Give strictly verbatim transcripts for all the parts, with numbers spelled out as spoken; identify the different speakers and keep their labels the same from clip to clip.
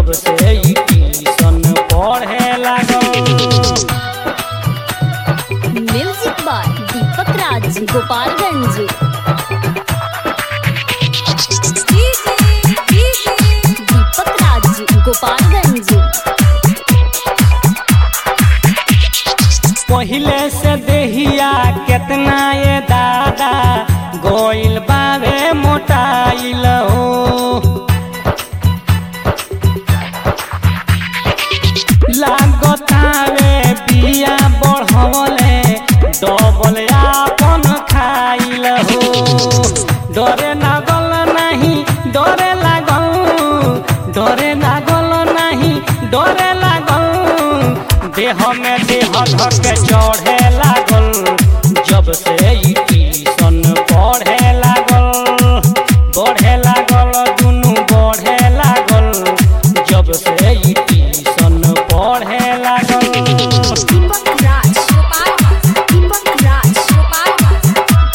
Speaker 1: जब से ई ट्यूशन पढ़े लागल।
Speaker 2: Music by Deepak Raj Gopalganj. दीपक राज गोपालगंज।
Speaker 1: पहिले से देहिया केतना ये दादा गोइल बावे मोटाइल हो। लागतावे बिया बढ़वले डबल आपन खाइल हो। डरे लागल नहीं डरे लागल डरे लागल नहीं डरे लागल देह में देह धके चढ़े लागल। जब से ई ट्यूशन पढ़े लागल बढ़े लागल दुनू बढ़े लागल। जब से ई ट्यूशन पढ़े लागल।
Speaker 2: दीपक राज गोपालगंज। दीपक राज गोपालगंज।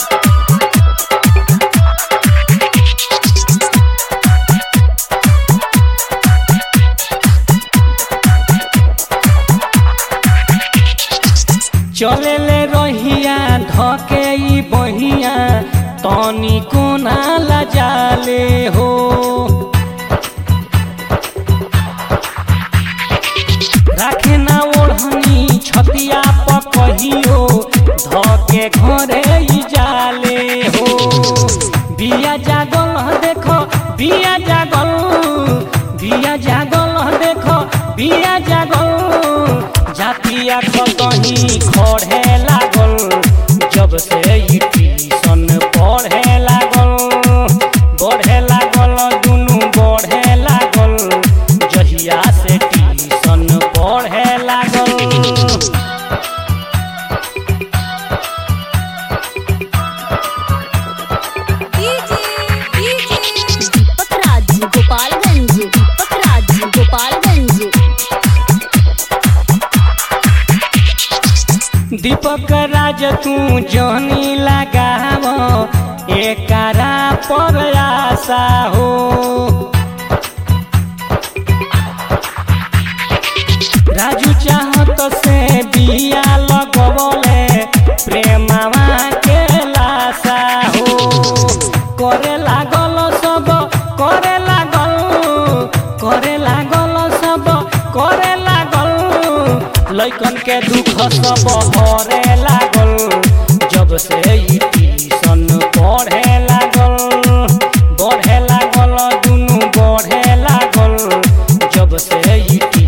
Speaker 1: चले ले रहिया धके ई बहिया तनी कोना लजाले हो। राखे ना ओढ़नी छतिया पर कहियो धके घरे ई जाले हो। बिया जागल देखो बिया जागल बिया जागल देखो बिया जागल जातिया कहीं खड़े लागल। जब से ई ट्यूशन पढ़े लागल बढ़े लागल दुनू बढ़े लागल। जहिया से ट्यूशन पढ़े लागल।
Speaker 2: दीपक राज गोपालगंज। दीपक राज गोपालगंज।
Speaker 1: दीपक राज तू जहनी लगाव एकरा पर आशा हो। राजू चाहत से बिया लगवले प्रेमवा के लाशा हो। करे लागल सब करे लागल करे लागल सब करे लागल लइकन के दुख सब हरे लागल। जब से ई ट्यूशन पढ़े लागल बढ़े लागल दुनू बढ़े लागल। जब से ई